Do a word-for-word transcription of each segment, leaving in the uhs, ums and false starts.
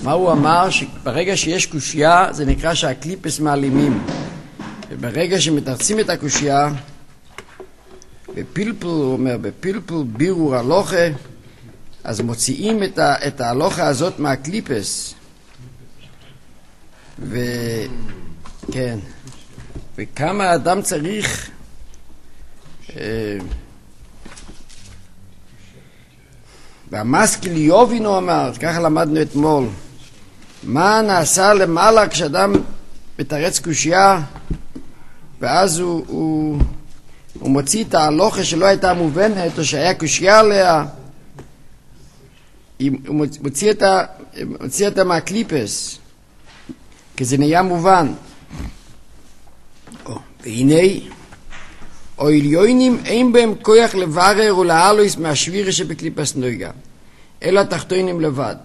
מה הוא אמר? שברגע שיש קושיה זה נקרא שהקליפס מעלימים, וברגע שמתרצים את הקושיה בפלפל, הוא אומר, בפלפל בירור הלוכה, אז מוציאים את, ה, את ההלוכה הזאת מהקליפס. וכן, וכמה אדם צריך אה, והמשכיל יובינו אמר, ככה למדנו אתמול, מה נעשה למעלה כשאדם מתרץ קושיה ואז הוא, הוא, הוא מוציא את ההלוכה שלא הייתה מובנת או שהיה קושיה עליה, הוא מוציא את, ה, מוציא את מהקליפס כי זה נהיה מובן. או, והנה או עליונים אין בהם כוח לברר ולהעלוס מהשבירה שבקליפס נויגה, אלא התחתונים לבד.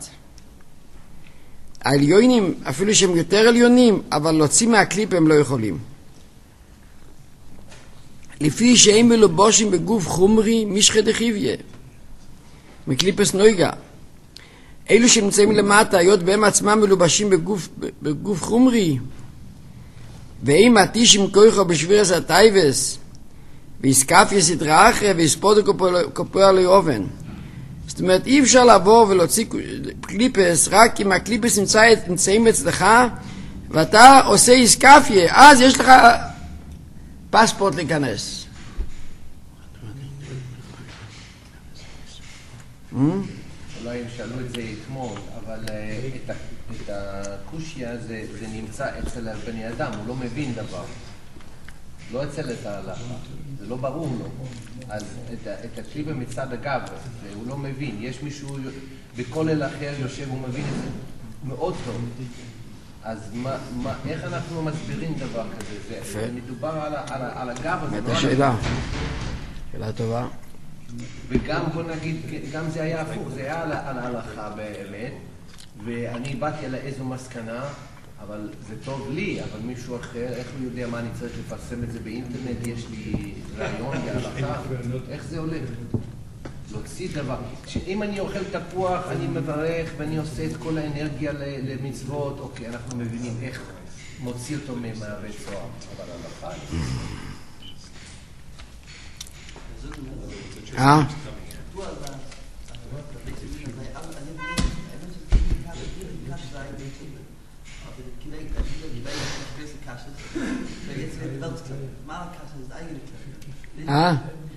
העליונים, אפילו שהם יותר עליונים, אבל להוציא מהקליפ הם לא יכולים. לפי שהם מלובושים בגוף חומרי משחד דחיביה, מקליפס נויגה. אלו שנמצאים למטה, היות והם עצמם מלובשים בגוף, בגוף חומרי, והם מתישים כוחו בשבירס הטייבס, ויסקף יסדרה אחרי ויספודו כפוע לאובן. זאת אומרת, אי אפשר לבוא ולהוציא קליפס רק אם הקליפס נמצא, נמצאים אצלך ואתה עושה יסקפיה, אז יש לך פספורט להיכנס. אולי הם שאלו את זה אתמול, אבל את הקושיה זה נמצא אצל הבני אדם, הוא לא מבין דבר. לא אצל את ההלכה, זה לא ברור לו. אז את, את הקליפה מצד הגב, הוא לא מבין. יש מישהו בכולל אחר יושב, הוא מבין את זה מאוד טוב. אז מה, מה, איך אנחנו מסבירים דבר כזה? זה, זה מדובר על, על, על הגב הזה. את השאלה. שאלה טובה. וגם, בוא נגיד, גם זה היה הפוך, זה היה על, על ההלכה באמת, ואני באתי על איזו מסקנה, אבל זה טוב לי, אבל מישהו אחר, איך הוא יודע מה אני צריך לפרסם את זה באינטרנט, יש לי רעיון להלכה, איך זה הולך? להוציא דבר. אם אני אוכל תפוח, אני מברך ואני עושה את כל האנרגיה למצוות, אוקיי, אנחנו מבינים איך מוציא אותו מהבית סוהר, אבל הלכה. אה? אה?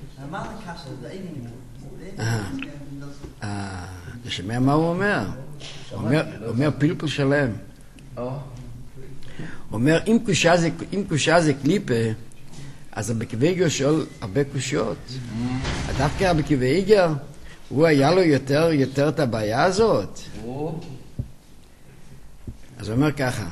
אה, אתה שומע מה הוא אומר? הוא אומר פלפל שלם. הוא אומר, אם קושה זה קליפה, אז הבקוויגר שואל הרבה קושיות. דווקא הבקוויגר, הוא היה לו יותר את הבעיה הזאת. אז הוא אומר ככה,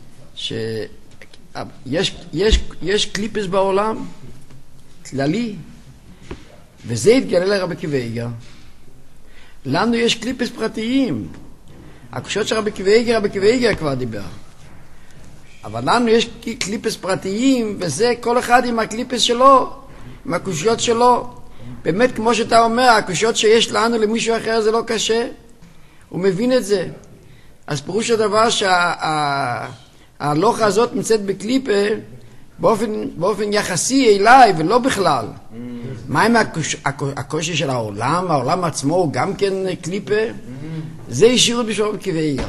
שיש קליפס בעולם, כללי, וזה התגלה לרבי קוויגר. לנו יש קליפס פרטיים. הקושות של רבי קוויגר, רבי קוויגר כבר דיבר. אבל לנו יש קליפס פרטיים, וזה כל אחד עם הקליפס שלו, עם הקושיות שלו. באמת, כמו שאתה אומר, הקושיות שיש לנו למישהו אחר זה לא קשה. הוא מבין את זה. אז פירוש הדבר שההלוכה הזאת נמצאת בקליפה, באופן, באופן יחסי אליי ולא בכלל. מה עם הקוש, הקושי של העולם? העולם עצמו הוא גם כן קליפה? זה ישירות בשביל קוויגר.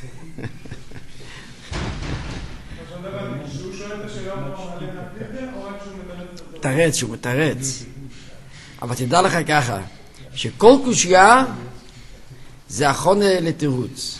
מתרץ, שהוא מתרץ. אבל תדע לך ככה, שכל קושיה זה אחרון לתירוץ.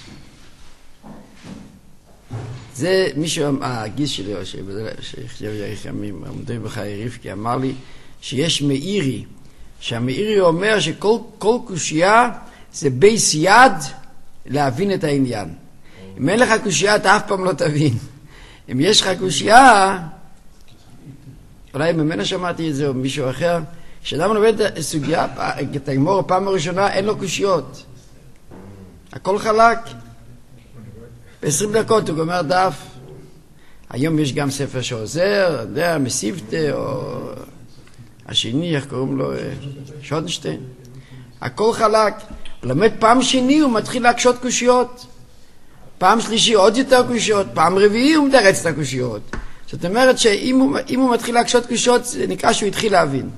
זה מישהו, הגיס שלי, שחשב יחמים, עמדי בחיי רבקי, אמר לי שיש מאירי, שהמאירי אומר שכל קושיה זה בייס יד להבין את העניין. אם אין לך קושיה אתה אף פעם לא תבין. אם יש לך קושיה, אולי ממנה שמעתי את זה או מישהו אחר, כשאדם לומד את הסוגיה, את הגמור הפעם הראשונה, אין לו קושיות. הכל חלק. ב-עשרים דקות הוא גומר דף. היום יש גם ספר שעוזר, יודע, מסיבטה, או השני, איך קוראים לו, שוטנשטיין. הכל חלק. הוא לומד פעם שני, הוא מתחיל להקשות קושיות. פעם שלישי עוד יותר קושיות, פעם רביעי הוא מתרץ את הקושיות. זאת אומרת שאם הוא, אם הוא מתחיל להקשות קושיות, זה נקרא שהוא התחיל להבין.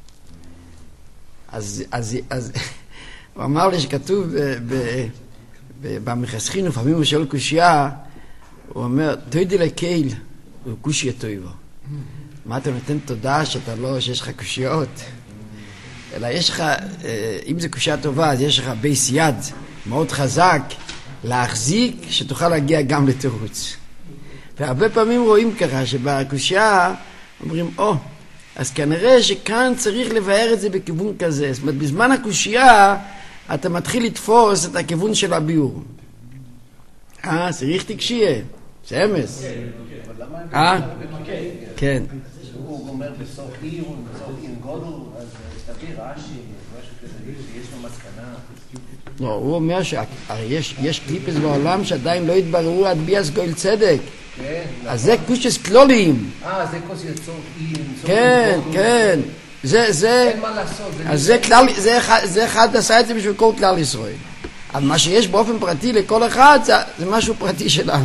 אז, אז, אז הוא אמר לי שכתוב במחסכין, לפעמים הוא שואל קושייה, הוא אומר, תוידי לקהיל, הוא קושיה טויבו. מה אתה נותן תודה שאתה לא, שיש לך קושיות? אלא יש לך, אם זה קושיה טובה, אז יש לך בייס יד מאוד חזק להחזיק, שתוכל להגיע גם לתירוץ. והרבה פעמים רואים ככה, שבקושיה אומרים, או, אז כנראה שכאן צריך לבאר את זה בכיוון כזה. זאת אומרת, בזמן הקושיה, אתה מתחיל לתפוס את הכיוון של הביור. אה, צריך תקשייה. סמס. אה? כן. הוא אומר בסוף עיר, בסוף עיר גודל, אז תביא רש"י, משהו כזה, שיש לו מסקנה. לא, הוא אומר שיש קליפס בעולם שעדיין לא התבררו עד ביאס גויל צדק. אז זה קושס כלוליים. אה, זה קושס יצור עיר. כן, כן. זה, זה... אין מה לעשות. אז זה כלל, זה אחד עשה את זה בשביל כל כלל ישראל. אבל מה שיש באופן פרטי לכל אחד, זה משהו פרטי שלנו.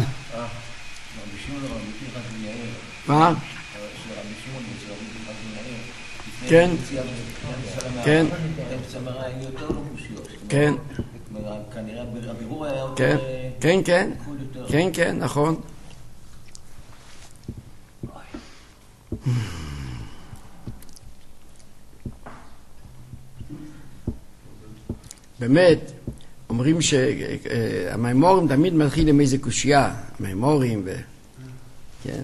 מה? כן. כן. כן. כן. כן, כן. כן, כן, נכון. באמת, אומרים שהמימורים תמיד מתחיל עם איזה קושייה, המימורים ו... כן.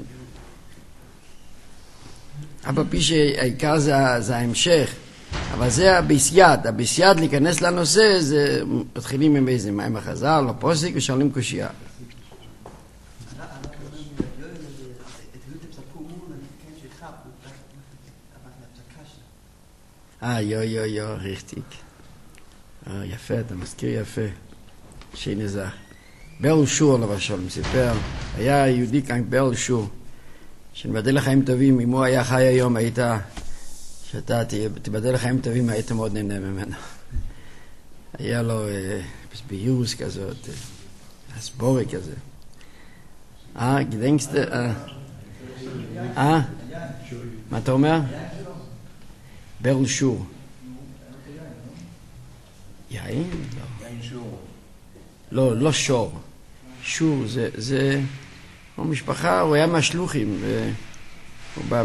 אבל פי שהעיקר זה, זה ההמשך, אבל זה הבייסייד, הבייסייד להיכנס לנושא, זה מתחילים עם איזה מים החז"ל, או פוסק, ושואלים קושייה. אה, יו, יו, יו, richtig. אה, יפה, אתה מזכיר יפה. שינה זך. ברל שור, למשל, מסיפר, היה יהודי כאן ברל שור, שנבדל לחיים טובים, אם הוא היה חי היום, היית, שאתה תבדל לחיים טובים, היית מאוד נהנה ממנו. היה לו אה, בהירוס כזאת, אה, הסבורי כזה. אה, גדנקסט, אה, אה, מה אתה אומר? ברל שור. יין? לא. יין שור. לא, לא שור. שור, זה, זה, הוא משפחה, הוא היה מהשלוחים, הוא בא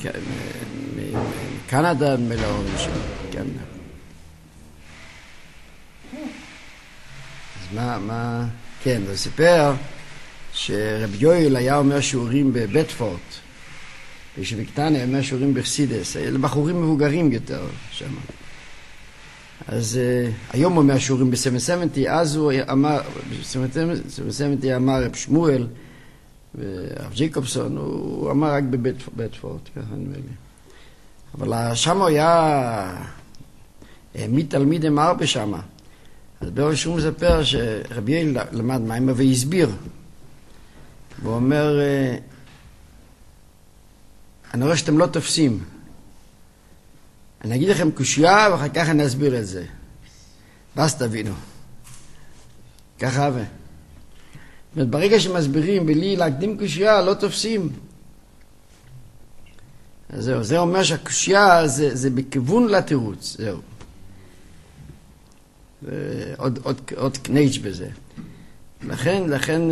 מקנדה, מלאורים שלו, קנדה. אז מה, מה, כן, הוא סיפר שרב יואל היה אומר שיעורים בבטפורט, ושבקטן היה אומר שיעורים בחסידס, לבחורים מבוגרים יותר שם. אז uh, היום הוא אומר שיעורים ב-שבע שבעים, אז הוא אמר, ב-שבע שבעים אמר רב שמואל, ורב ג'יקובסון, הוא אמר רק בבטפורט, ככה נדמה לי. אבל שם הוא היה העמיד תלמידים הרבה שם. אז ברל שור מספר שרב יואל למד מים והסביר. והוא אומר, אני רואה שאתם לא תופסים. אני אגיד לכם קושייה ואחר כך אני אסביר את זה. ואז תבינו. ככה ו... ברגע שמסבירים בלי להקדים קושייה לא תופסים. אז זהו, זה אומר שהקושייה זה, זה בכיוון לתירוץ, זהו. ועוד, עוד, עוד קנייץ' בזה. לכן, לכן...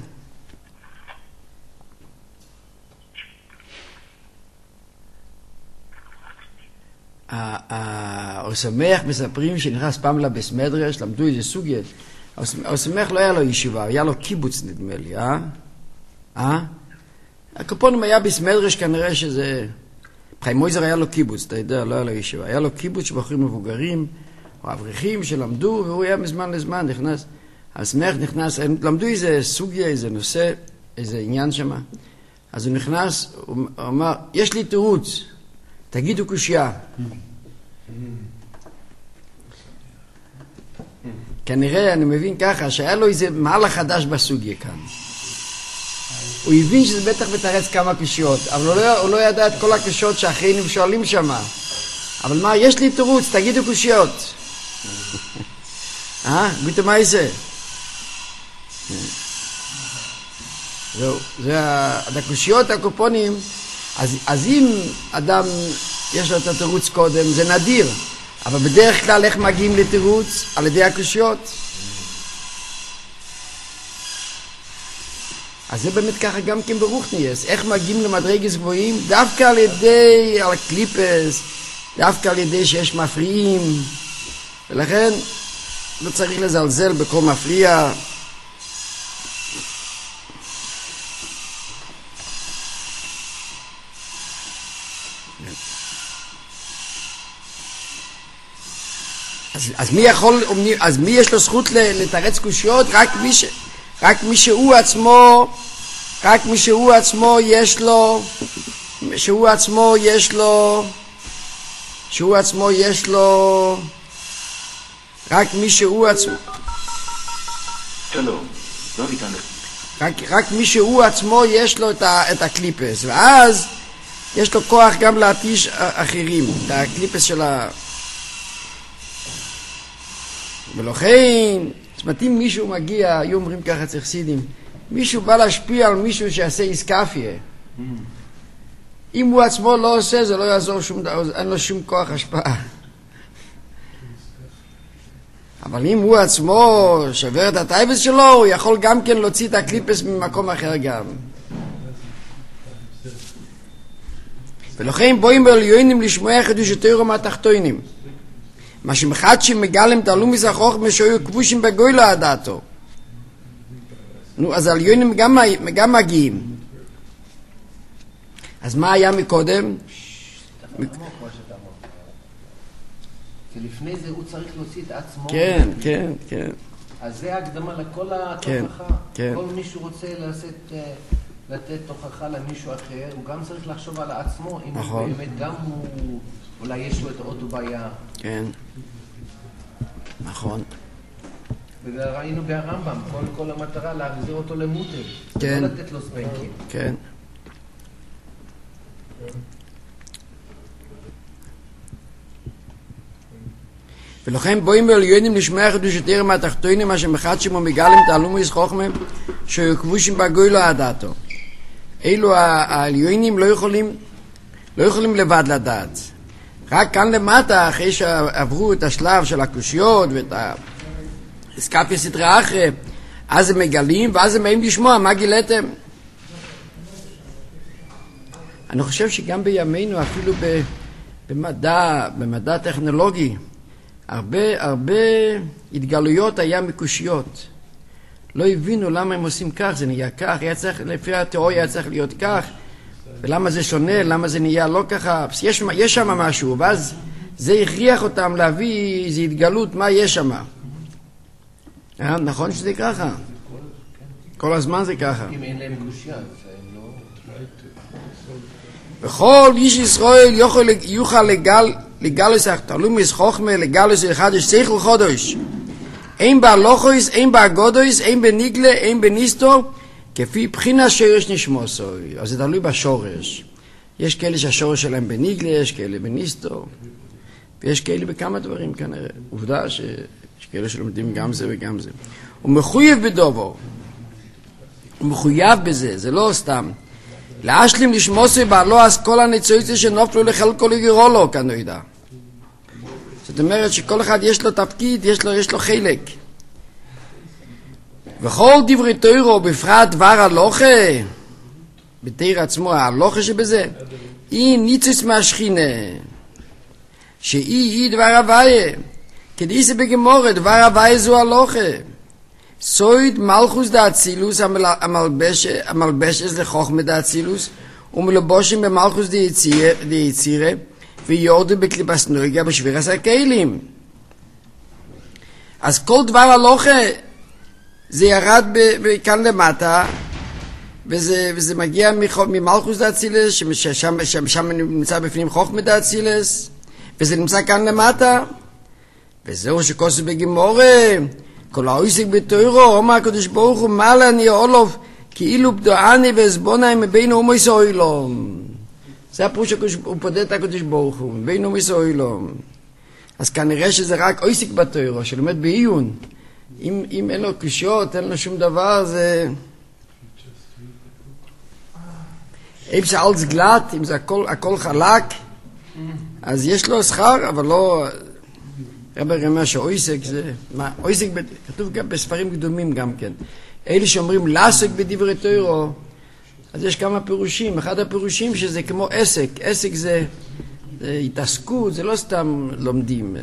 האוסמח מספרים שנכנס פעם לבית מדרש, למדו איזה סוגיה. האוסמח לא היה לו ישיבה, היה לו קיבוץ נדמה לי, אה? אה? הקופונים היה בית מדרש כנראה שזה... חיים מויזר היה לו קיבוץ, אתה יודע, לא היה לו ישיבה. היה לו קיבוץ שבחורים מבוגרים, או אברכים שלמדו, והוא היה מזמן לזמן נכנס. האוסמח נכנס, למדו איזה סוגיה, איזה נושא, איזה עניין שמה. אז הוא נכנס, הוא אמר, יש לי תירוץ. תגידו קושייה. כנראה אני מבין ככה שהיה לו איזה מהלך חדש בסוגיה כאן. הוא הבין שזה בטח מתרץ כמה קושיות, אבל הוא לא, הוא לא ידע את כל הקושיות שאחרים שואלים שם. אבל מה, יש לי תירוץ, תגידו קושיות. אה? ביטו מה זה? זהו, זה הקושיות, הקופונים, אז, אז אם אדם יש לו את התירוץ קודם, זה נדיר, אבל בדרך כלל איך מגיעים לתירוץ? על ידי הקושיות. אז זה באמת ככה גם כן ברוחניאס, איך מגיעים למדרגות גבוהים? דווקא על ידי, על הקליפס, דווקא על ידי שיש מפריעים, ולכן לא צריך לזלזל בכל מפריע. אז, אז מי יכול, אז מי יש לו זכות לתרץ קושיות? רק מי ש... רק מי שהוא עצמו, רק מי שהוא עצמו יש לו, שהוא עצמו יש לו, שהוא עצמו יש לו, רק מי שהוא עצמו, שלום, לא איתנו. רק, רק מי שהוא עצמו יש לו את, ה, את הקליפס, ואז יש לו כוח גם להתיש אחרים, את הקליפס של ה... ולכן, זאת אומרת, אם מישהו מגיע, היו אומרים ככה צריך סידים, מישהו בא להשפיע על מישהו שיעשה איסקאפיה. Mm. אם הוא עצמו לא עושה, זה לא יעזור שום דבר, אין לו שום כוח השפעה. אבל אם הוא עצמו שבר את הטייבס שלו, הוא יכול גם כן להוציא את הקליפס ממקום אחר גם. ולכן בואים בעליונים לשמוע חידושי מהתחתונים. מה שמחדשים מגלם את הלומיס החוכמה שהיו כבושים בגוילו הדעתו. נו, אז העליונים גם, גם מגיעים. אז מה היה מקודם? כי לפני זה הוא צריך להוציא את עצמו. כן, כן, כן. אז זה הקדמה לכל התוכחה. כן. כל מישהו רוצה לתת, לתת תוכחה למישהו אחר, הוא גם צריך לחשוב על עצמו, אם נכון. באמת גם הוא, אולי יש לו את אותו בעיה. כן. נכון. וראינו בהרמב"ם, כל, כל המטרה להחזיר אותו למוטל. כן. לא לתת לו ספנקים. כן. ולכן בואים בעליונים לשמוע חידושי מהתחתונים, מה שמחדשים ומגלים את הלומוס חוכמה שהיו כבושים בגוילו הדעתו. אלו העליונים לא יכולים, לא יכולים לבד לדעת. רק כאן למטה, אחרי שעברו את השלב של הקושיות ואת הסקאפיה סתרה אחרי, אז הם מגלים ואז הם באים לשמוע מה גיליתם. אני חושב שגם בימינו, אפילו במדע, במדע טכנולוגי, הרבה, הרבה התגלויות היה מקושיות. לא הבינו למה הם עושים כך, זה נהיה כך, היה צריך, לפי התיאוריה היה צריך להיות כך, ולמה זה שונה, למה זה נהיה לא ככה, יש, יש שם משהו, ואז זה הכריח אותם להביא איזו התגלות, מה יש שם. אה, נכון שזה ככה? כל הזמן זה ככה. אם אין להם קושיה, אז הם לא... וכל איש ישראל יוכל, יוכל לגל, לגלוס החתלומס חוכמה, לגלוס לחדש שכל חודש. אין בהלוכוס, אין בהגודוס, אין בניגלה, אין בניסטו, כפי בחינה שורש נשמוסוי. אז זה תלוי בשורש. יש כאלה שהשורש שלהם בניגלה, יש כאלה בניסטו, ויש כאלה בכמה דברים כנראה. עובדה שיש כאלה שלומדים גם זה וגם זה. הוא מחויב בדובו. הוא מחויב בזה, זה לא סתם. להשלים לשמוסוי בעלו אז כל הניצויציה שנופלו לחלקו לגירו לו, כאן לא ידע. זאת אומרת שכל אחד יש לו תפקיד, יש לו, יש לו חלק. וכל דברי תוירו, בפרט דבר הלוכה, בתיר עצמו, הלוכה שבזה, היא ניצוץ מהשכינה, שהיא היא דבר הוויה, כדי זה בגמורה, דבר הוויה זו הלוכה. סויד מלכוס דאצילוס, המלבשת לחוכמה דאצילוס, ומלבושים במלכוס דיצירה, ויורדו בקליפס נויגה בשבירס הכלים. אז כל דבר הלוכה, זה ירד כאן למטה, וזה, וזה מגיע ממלכוס דאצילס, ששם, שם, שם נמצא בפנים חוכמה דאצילס, וזה נמצא כאן למטה, וזהו שכוסו בגמורה, כל העוסק בתוירו, אומר הקדוש ברוך הוא, מעלה אני אולוב, כאילו בדועני והסבונה מבין אומייס אוילום. זה הפירוש שהוא פודד את הקדוש ברוך הוא, מבין אומייס אוילום. אז כנראה שזה רק עוסק בתוירו, שלומד בעיון. אם, אם אין לו קושיות, אין לו שום דבר, זה... אם זה אלץ גלט, אם זה הכל, הכל חלק, אז יש לו שכר, אבל לא... רבי אומר שאויסק זה... מה, אויסק, כתוב גם בספרים קדומים גם כן. אלה שאומרים לעסק בדברי תורה, אז יש כמה פירושים. אחד הפירושים שזה כמו עסק. עסק זה, זה התעסקות, זה לא סתם לומדים.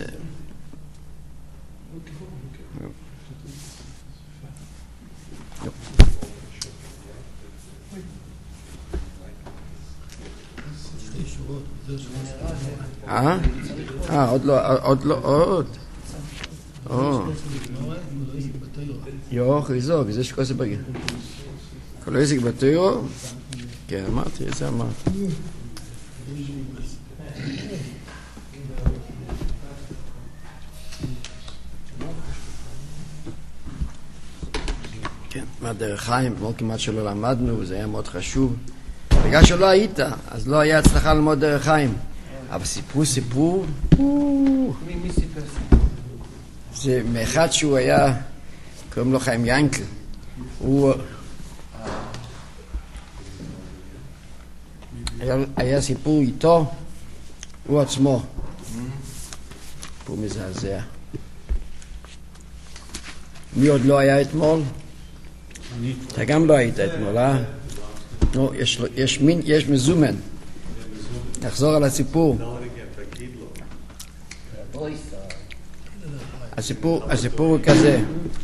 אה? אה, עוד לא, עוד לא, עוד. או. יוח, איזוג, זה שכוסה בגיר. כל עסק בתוירו? כן, אמרתי, זה אמרתי. כן, מהדרך חיים, כמו כמעט שלא למדנו, זה היה מאוד חשוב. בגלל שלא היית, אז לא היה הצלחה ללמוד דרך חיים. אבל סיפרו סיפור, מי סיפר סיפור? זה מאחד שהוא היה, קוראים לו חיים ינקל. הוא... היה, היה סיפור איתו, הוא עצמו. סיפור מזעזע. מי עוד לא היה אתמול? אתה גם לא היית אתמול, אה? נו, יש, יש, מין, יש מזומן. נחזור על הסיפור. הסיפור, הסיפור הוא כזה.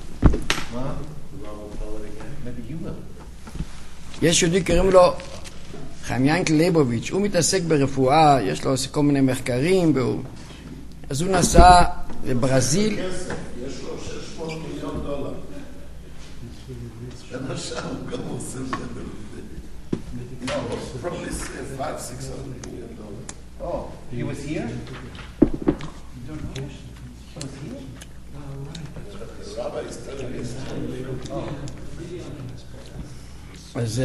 יש יהודי קוראים לו חיים ינקל ליבוביץ', הוא מתעסק ברפואה, יש לו כל מיני מחקרים, והוא... אז הוא נסע לברזיל. יש לו שש מאות מיליון דולר. למשל הוא גם עושה No, probably five, six hundred million dollars. Oh, he was here? You don't know? He was here? The rabbi is telling me. Oh. אז,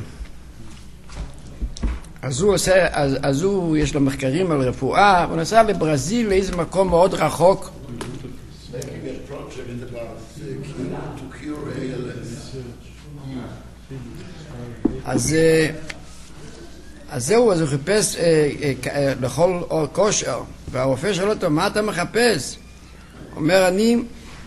אז הוא עושה, אז, אז הוא, יש לו מחקרים על רפואה, הוא נסע לברזיל, לאיזה מקום מאוד רחוק. Making a project about to cure A L S. אז, אז זהו, אז הוא חיפש לאכול כושר, והרופא שואל אותו, מה אתה מחפש? הוא אומר, אני,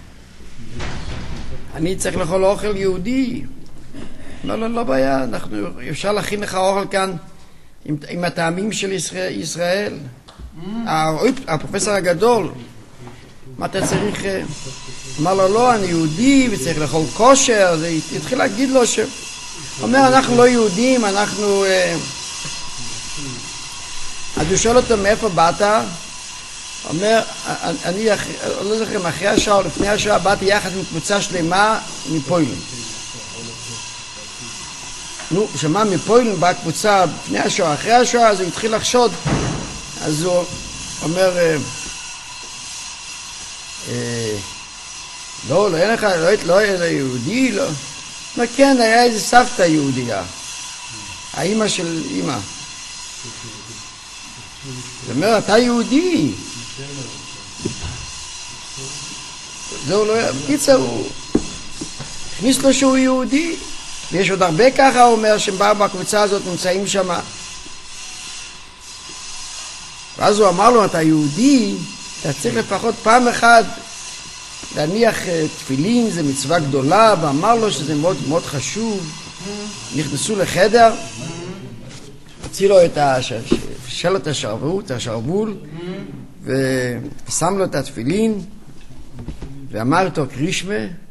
אני צריך לאכול אוכל יהודי. לא, לא, לא בעיה, אנחנו, אפשר להכין לך אוכל כאן עם, עם הטעמים של ישראל. ישראל. הפרופסור הגדול, מה אתה צריך? אמר לו, לא, אני יהודי וצריך לאכול כושר. זה התחיל להגיד לו ש... אומר, אנחנו לא יהודים, אנחנו... אז הוא שואל אותו, מאיפה באת? אומר, אני לא זוכר, אחרי השעה או לפני השעה, באתי יחד עם קבוצה שלמה מפוילן. נו, שמה מפוילן באה קבוצה לפני השעה, אחרי השעה, אז הוא התחיל לחשוד. אז הוא אומר, לא, לא, אין לך, לא, לא, יהודי, לא. מה כן, היה איזה סבתא יהודיה, האמא של אמא. זאת אומרת, אתה יהודי. זהו, לא, קיצר, הוא הכניס לו שהוא יהודי, ויש עוד הרבה ככה, הוא אומר, שהם באו בקבוצה הזאת, נמצאים שם. ואז הוא אמר לו, אתה יהודי, אתה צריך לפחות פעם אחת להניח תפילין, זה מצווה גדולה, ואמר לו שזה מאוד מאוד חשוב. נכנסו לחדר, הוציא לו את השל את השרבול, את השרבול, ושם לו את התפילין, ואמר איתו קרישמה,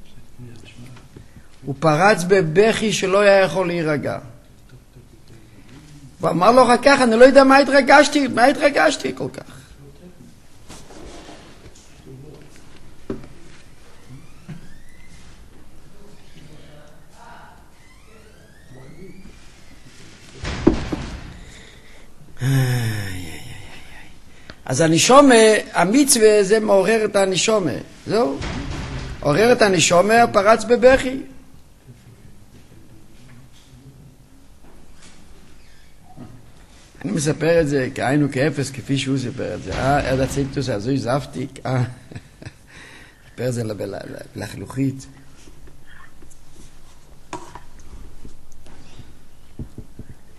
הוא פרץ בבכי שלא היה יכול להירגע. הוא אמר לו אחר כך, אני לא יודע מה התרגשתי, מה התרגשתי כל כך. אז הנשומה, המצווה זה מעורר את הנשומה. זהו. עורר את הנשומה, פרץ בבכי. אני מספר את זה כעין וכאפס, כפי שהוא סיפר את זה. אה, עד הצינטוס הזו הזפתי, אה, סיפר את זה לחלוכית.